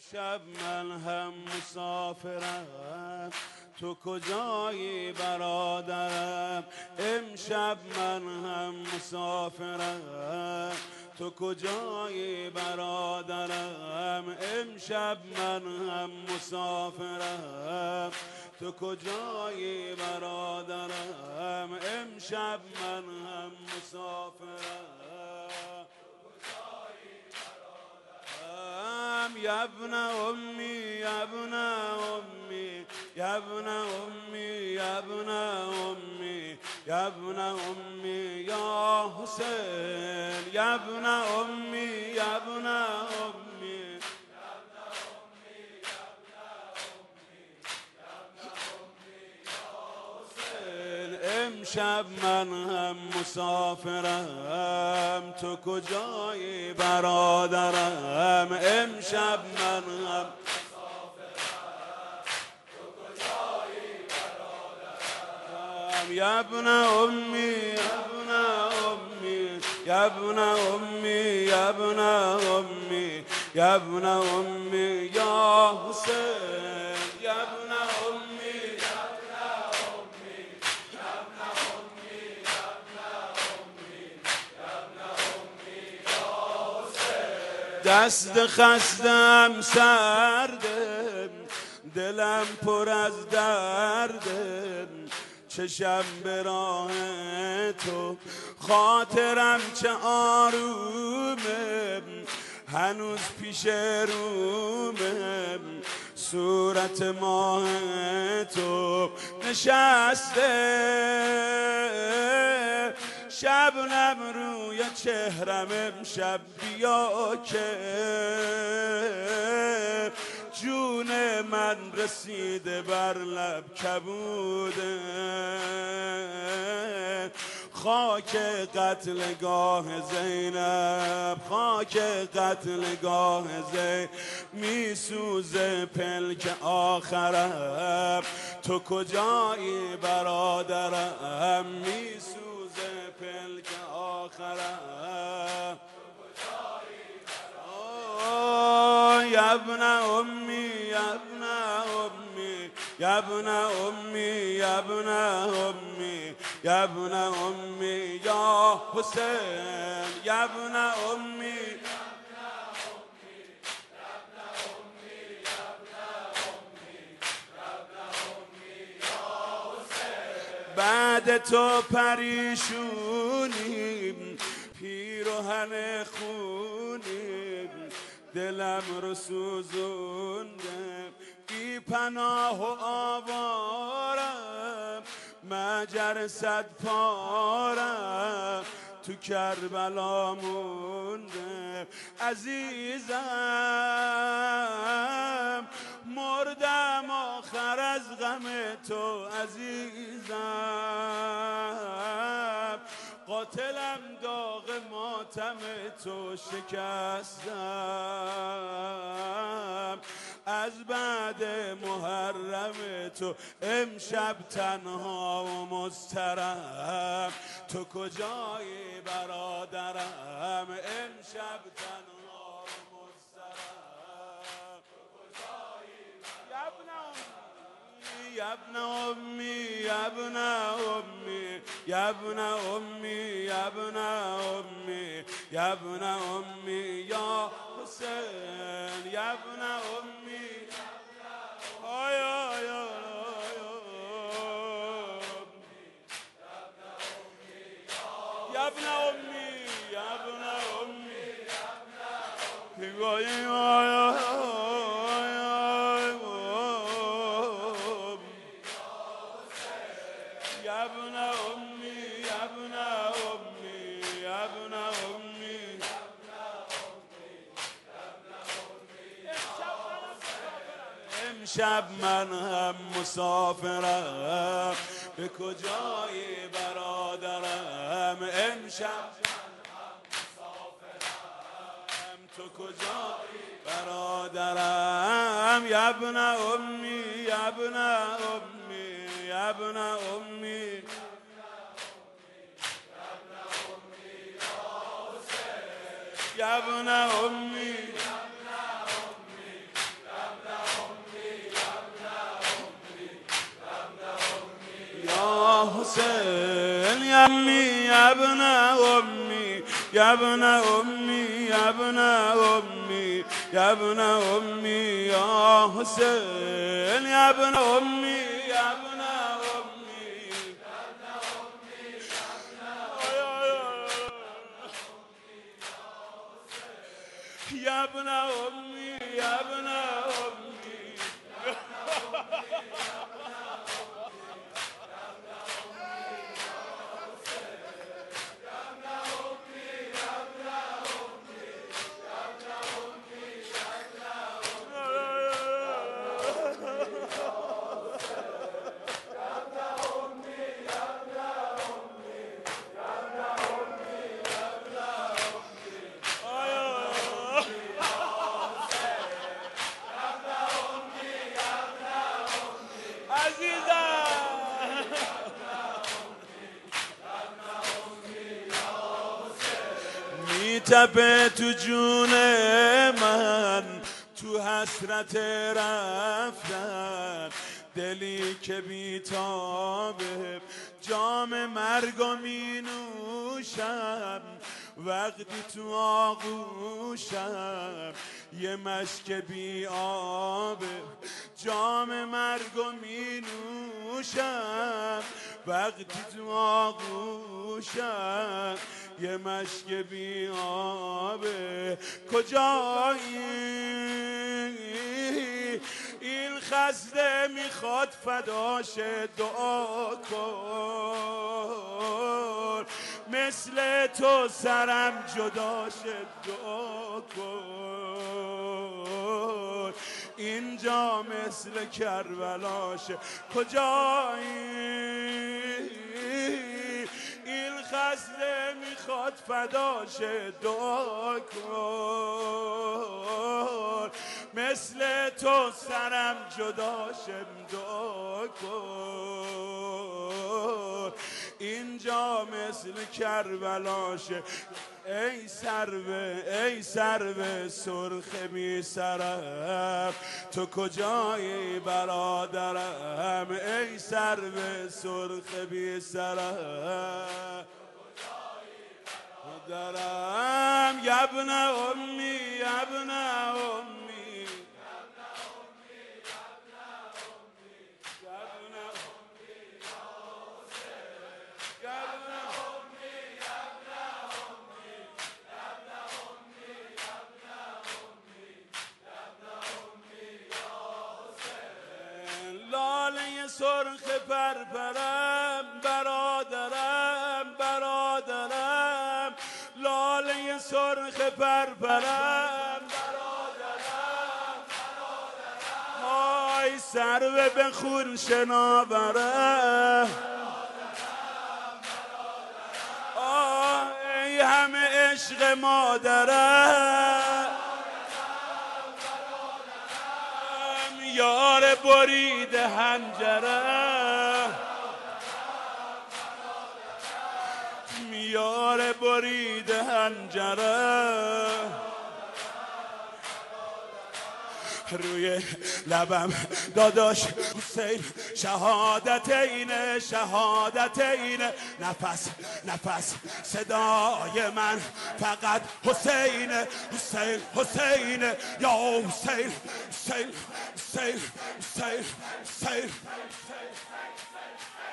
امشب من هم مسافرم، تو کجایی برادرم؟ امشب من هم مسافرم، تو کجایی برادرم؟ امشب من هم مسافرم، تو کجایی برادرم؟ امشب من هم مسافرم. يا ابن أمي يا ابن أمي يا ابن أمي يا ابن أمي يا ابن أمي يا حسين يا ابن أمي يا ابن أمي امشب من هم مسافرم، تو کجایی برادرم؟ امشب من هم مسافرم، تو کجایی برادرم؟ یا ابن امی یا ابن امی یا ابن امی یا ابن امی یا ابن امی یا حسین یا ابن امی دست خستم سرده، دلم پر از درده، چشم به راه تو، خاطرم چه آرومه، هنوز پیش رومه، صورت ماه تو نشسته، شبنم روی چهرم امشب بیا که جون من رسیده بر لب کبوده، خاک قتلگاه زینب خاک قتلگاه زینب میسوزه پلک آخرم، تو کجایی برادرم؟ میسوزه پلک آخرم، یا ابن امی یا ابن امی یا ابن امی یا ابن امی یا ابن امی یا حسین یا ابن امی بعد تو پریشونیم، پیراهن خونیم، دلم رو سوزونده، بی پناه و آوارم، مجر صد پارم، تو کربلا مونده، عزیزم مردم آخر از غم تو، عزیزم قاتلم داغ ماتم تو، شکستم از بعد محرم تو، امشب تنها و مضطرم، تو کجایی برادرم؟ امشب تنها و مضطرم، تو کجایی یا ابن امی یا ابن امی یا ابن امی یا ابن امی یا ابن امی یا حسین یا ابن امی آیا یا یا ابن امی یا ابن امی يا ابن أمي يا ابن أمي يا ابن أمي امشب من هم مسافرم، به کجایی برادرم؟ امشب تو کجایی برادرم؟ یا ابن امی یا ابن امی یا ابن امی یا ابن امی حسین یا امی یا ابن امی یا ابن امی یا ابن امی یا ابن امی یا حسین یا ابن امی یا ابن امی یا ابن امی یا ابن امی میتپه تو جون من تو حسرت رفتن دلی که بیتابه جام مرگو می نوشم وقتی تو آغوشم یه مشک بی آبه جام مرگو می نوشم وقتی تو آغوشم یه مشک بی آبه کجایی این خسته میخواد فداش دعا کن مثل تو سرم جداش دعا کن اینجا مثل کربلاشه کجایی این خسته میخواد فداش دعا کن مثل تو سرم جداشم دعا کن اینجا مثل کربلاشه ای سرو سرخ بی سرم تو کجایی برادرم ای سرو سرخ بی سرم درم یا ابن امی یا ابن امی لاله سرخ پرپرم برادرم لاله سرخ پرپرم های سرو به خون شناورم ای همه عشق مادرم یار برید هنجره یار برید هنجره روی لبم داداش حسین شهادت اینه نفس صدای من فقط حسین یا حسین